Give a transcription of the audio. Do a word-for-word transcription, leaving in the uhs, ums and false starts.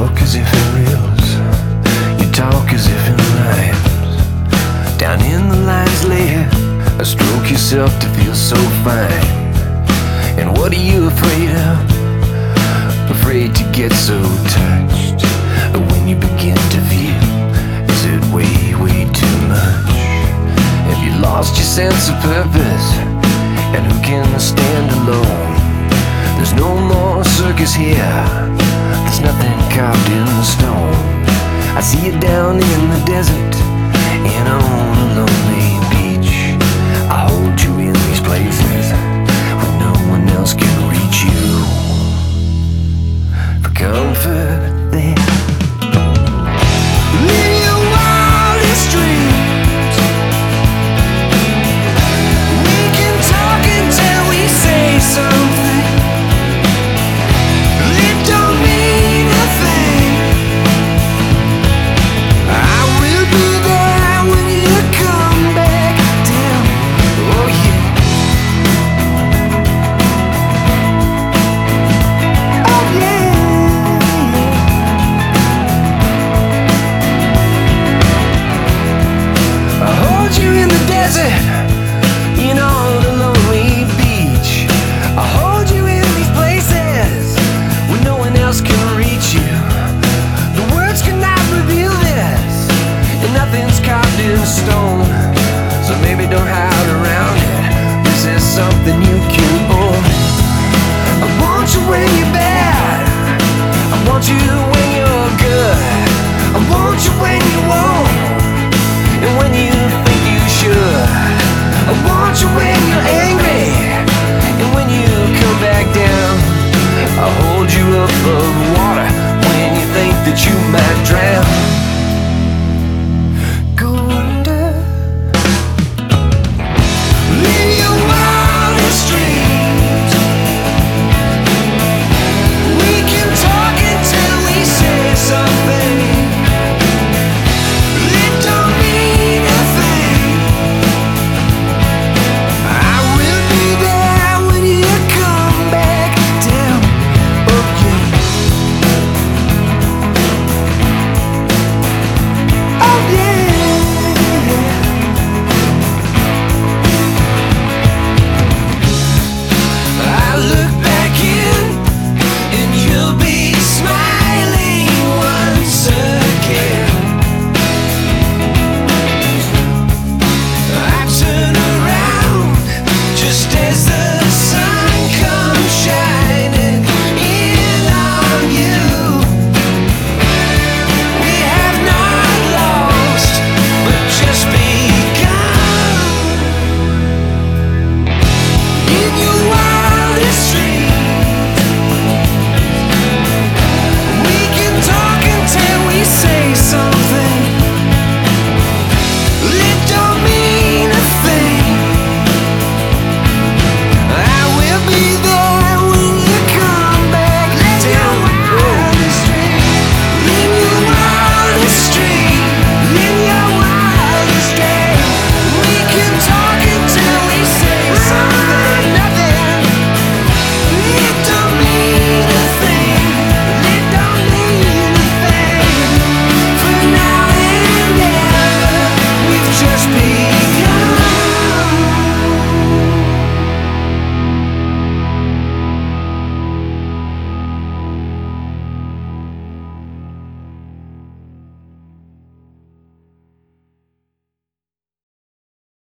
walk as if in reels, you talk as if in rhymes. Down in the lion's lair, I stroke yourself to feel so fine. And what are you afraid of? Afraid to get so touched. When you begin to feel, is it way, way too much? Have you lost your sense of purpose? And who can stand alone? There's no more circus here, there's nothing carved in the stone. I see you down in the desert and on a lonely beach. I hold you